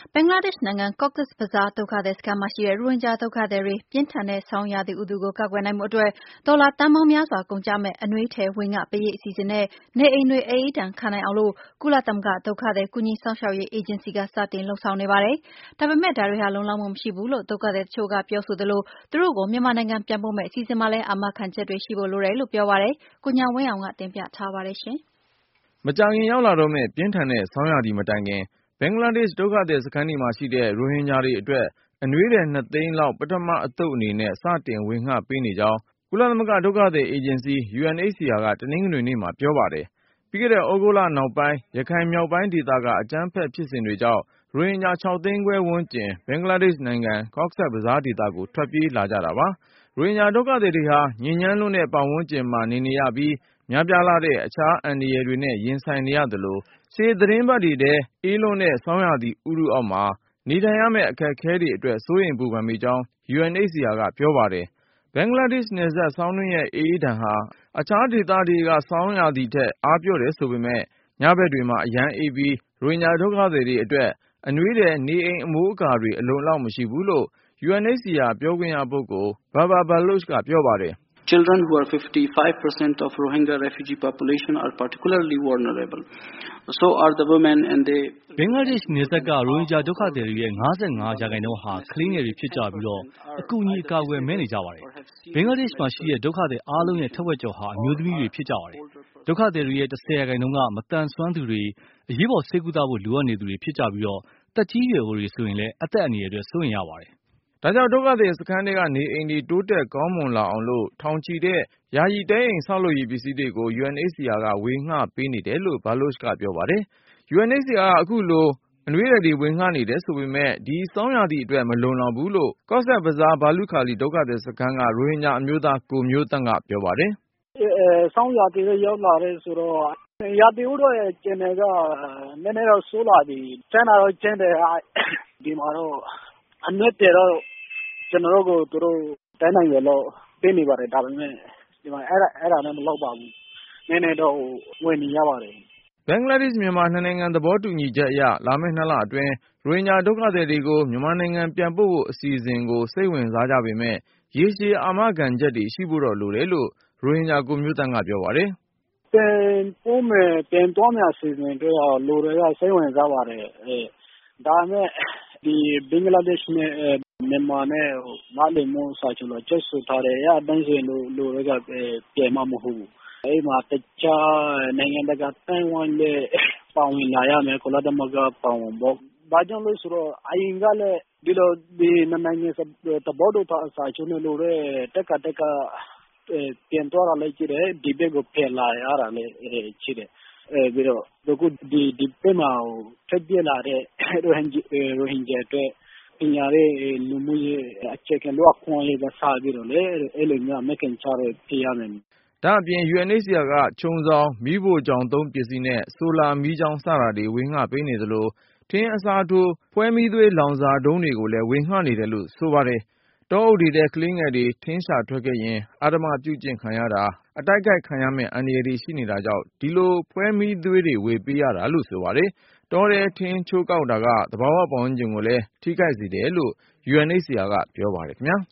ဘင်္ဂလားဒေ့ရှ်နိုင်ငံ Cox's Bazar ဒုက္ခသည်စခန်းမှာရှိတဲ့ ရိုဟင်ဂျာဒုက္ခသည်တွေ ပြင်းထန်တဲ့ဆောင်းရာသီဥတုကို ကာကွယ်နိုင်ဖို့အတွက် ဒေါ်လာသန်းပေါင်းများစွာကုန်ကျမယ့် အနွေးထည်ဝေငှပေးရေးအစီအစဉ်နဲ့ နေအိမ်တွေ အအေးဒဏ်ခံနိုင်အောင် ကုလသမဂ္ဂဒုက္ခသည်ကူညီစောင့်ရှောက်ရေးအေဂျင်စီက စတင်လုပ်ဆောင်နေပါတယ်။ ဒါပေမဲ့ ဒါတွေဟာလုံလောက်မှုမရှိဘူးလို့ ဒုက္ခသည်တချို့ကပြောဆိုသလို သူတို့ကိုမြန်မာနိုင်ငံပြန်ပို့မယ့်အစီအစဉ်မှာလည်း အာမခံချက်တွေရှိဖို့လိုတယ်လို့ပြောပါတယ်။ ကိုဉာဏ်ဝင်းအောင်က တင်ပြထားပါတယ်။မကြာခင်ရောက်လာတော့မယ့် ပြင်းထန်တဲ့ဆောင်းရာသီမတိုင်ခင် ဘင်္ဂလားဒေ့ရှ်ဒုက္ခသည်စခန်းတွေမှာရှိတဲ့ ရိုဟင်ဂျာတွေအတွက် အနွေးထည် 2 သိန်းလောက် ပထမအသုတ်အနေနဲ့ စတင်ဝေငှပေးနေကြောင်း ကုလသမဂ္ဂဒုက္ခသည်အေဂျင်စီ UNHCR က တနင်္ဂနွေနေ့မှာပြောပါတယ်။ ပြီးခဲ့တဲ့ သြဂုတ်လနောက်ပိုင်း ရခိုင်မြောက်ပိုင်းဒေသက အကြမ်းဖက်ဖြစ်စဉ်တွေကြောင့် ရိုဟင်ဂျာ 6 သိန်းခွဲဝန်းကျင် ဘင်္ဂလားဒေ့ရှ်နိုင်ငံ Cox's Bazar ဒေသကို ထွက်ပြေးလာကြတာပါ။ ရိုဟင်ဂျာဒုက္ခသည်တွေဟာ ညစ်ညမ်းလွန်းတဲ့ပတ်ဝန်းကျင်မှာနေရပြီး များပြားလှတဲ့ အခြားအန္တရာယ်တွေနဲ့ရင်ဆိုင်နေရသလို ရှေ့သီတင်းပတ်တွေထဲ အေးလွန်းတဲ့ဆောင်းရာသီဥတုအောက်မှာ နေထိုင်ရမယ့်အခက်အခဲတွေအတွက် စိုးရိမ်ပူပန်မိကြောင်း UNHCR ကပြောပါတယ်။ ဘင်္ဂလားဒေ့ရှ်နယ်စပ် ဆောင်းတွင်းရဲ့အအေးဒဏ်ဟာ အခြားဒေသတွေက ဆောင်းရာသီထက် အားပျော့တယ်ဆိုပေမဲ့ ညဘက်တွေမှာ အရမ်းအေးပြီး ရိုဟင်ဂျာဒုက္ခသည်တွေအတွက် အနွေးထည်၊ နေအိမ်အမိုးအကာတွေ အလုံအလောက်မရှိဘူးလို့ UNHCR ပြောခွင့်ရပုဂ္ဂိုလ် Babar Baloch ကပြောပါတယ်။ Children, who are 55% of Rohingya refugee population, are particularly vulnerable. So are the women and they. ဘင်္ဂလားဒေ့ရှ်နယ်စပ်က ရိုဟင်ဂျာဒုက္ခသည်တွေရဲ့ 55% ဟာ ကလေးငယ်တွေဖြစ်ကြပြီး အကူအညီအကာအကွယ်မဲ့နေကြပါတယ်။ ဘင်္ဂလားဒေ့ရှ်မှာရှိတဲ့ ဒုက္ခသည်အားလုံးရဲ့ ထက်ဝက်ကျော်ဟာ အမျိုးသမီးတွေဖြစ်ကြပါတယ်။ ဒုက္ခသည်တွေရဲ့ 10% က မသန်စွမ်းသူတွေ၊ အရေးပေါ်ဆေးကုသဖို့လိုအပ်နေသူတွေဖြစ်ကြပြီး သက်ကြီးရွယ်အိုတွေဆိုရင်လည်း အသက်အန္တရာယ်အတွက် စိုးရိမ်ရပါတယ်။ဒါကြောင့် ဒုက္ခသည်စခန်းထဲကနေအိမ်တွေ တိုးတက်ကောင်းမွန်လာအောင်လို့ ထောင်ချီတဲ့ ယာယီတဲအိမ်ဆောက်လုပ်ရေးပစ္စည်းတွေကို UNHCR က ဝေငှပေးနေတယ်လို့ Baloch ကပြောပါတယ်။ UNHCR ကအခုလို အနွေးထည်တွေဝေငှနေတယ်ဆိုပေမဲ့ ဒီဆောင်းရာသီအတွက် မလုံလောက်ဘူးလို့ Cox's Bazar ဘာလုခါလီဒုက္ခသည်စခန်းက ရိုဟင်ဂျာအမျိုးသား ကိုမျိုးသန့်ကပြောပါတယ်။ “ဆောင်းရာသီလည်းရောက်လာတယ်ဆိုတော့ ရာသီဥတုရဲ့အခြေအနေက နည်းနည်းတော့ဆိုးလာပြီ။ ချမ်းတာတော့ချမ်းတယ်။ ဒီမှာတော့အနွေးထည်တော့ ကျနော်တို့ကိုသူတို့တတ်နိုင်သလောက်ပေးနေပါတယ်။ ဒါပေမဲ့ဒီမှာအဲ့ဒါနဲ့မလောက်ပါဘူး။ နည်းနည်းတော့ဝယ်နေရပါတယ်။ ” ဘင်္ဂလားဒေ့ရှ်-မြန်မာ နှစ်နိုင်ငံသဘောတူညီချက်အရ လာမယ့် 2 လအတွင်း ရိုဟင်ဂျာဒုက္ခသည်တွေကို မြန်မာနိုင်ငံပြန်ပို့ဖို့အစီအစဉ်ကို စိတ်ဝင်စားကြပေမဲ့ ရေရှည်အာမခံချက်တွေရှိဖို့တော့လိုတယ်လို့ ရိုဟင်ဂျာကိုမျိုးသန့်ကပြောပါတယ်။ “ပြန်ပို့မယ်ပြန်သွားမယ်အစီအစဉ်အတွက်တော့လူတွေကစိတ်ဝင်စားပါတယ်။ ဒါပေမဲ့ဒီဘင်္ဂလားဒေ့ရှ်နဲ့မြန်မာနဲ့နားလည်မှုစာချွန်လွှာချုပ်ဆိုထားတယ်။ အဲ့အတိုင်းဆိုရင်လူတွေကပြန်မှာမဟုတ်ဘူး။ အဲ့မှာတခြားနိုင်ငံတကာအသိုင်းအဝိုင်းလည်းပါဝင်လာရမယ်။ ကုလသမဂ္ဂပါဝင်ဖို့။ ဘာကြောင့်လဲဆိုတော့အရင်ကလည်းဒီလိုနှစ်နိုင်ငံသဘောတူစာချုပ်နဲ့လုပ်တဲ့တခါပြန်သွားတာလည်းရှိတယ်။ ဒီဘက်ကိုပြန်လာရတာလည်းရှိတယ်။ ပြီးတော့အခုဒီဘက်မှာထွက်ပြေးလာတဲ့ရိုဟင်ဂျာအတွက်ပညာရေးလူမှုရေးအခြေခံလူ့အခွင့်အရေးကစပြီးတော့လေအဲ့လိုမျိုးအာမခံချက်တွေပေးရမယ်။ ” ဒါ့အပြင် UNHCR က ခြုံစောင်၊ မီးဖိုချောင်သုံးပစ္စည်းနဲ့ ဆိုလာမီးချောင်း စတာတွေ ဝေငှပေးနေသလို ထင်းအစားထိုး ဖွဲမီးသွေးလောင်စာတုံးတွေကိုလည်း ဝေငှနေတယ်လို့ဆိုပါတယ်။ တောအုပ်တွေထဲ ကလေးငယ်တွေ ထင်းရှာထွက်ခဲ့ရင် အဓမ္မပြုကျင့်ခံရတာ၊ အတိုက်ခိုက်ခံရမယ့်အန္တရာယ်တွေရှိနေတာကြောင့် ဒီလိုဖွဲမီးသွေးတွေ ဝေပေးရတာလို့ဆိုပါတယ်။ တောထဲထင်းချိုးကောက်တာက သဘာဝပတ်ဝန်းကျင်ကိုလည်း ထိခိုက်စေတယ်လို့ UNHCR ကပြောပါတယ်ခင်ဗျာ။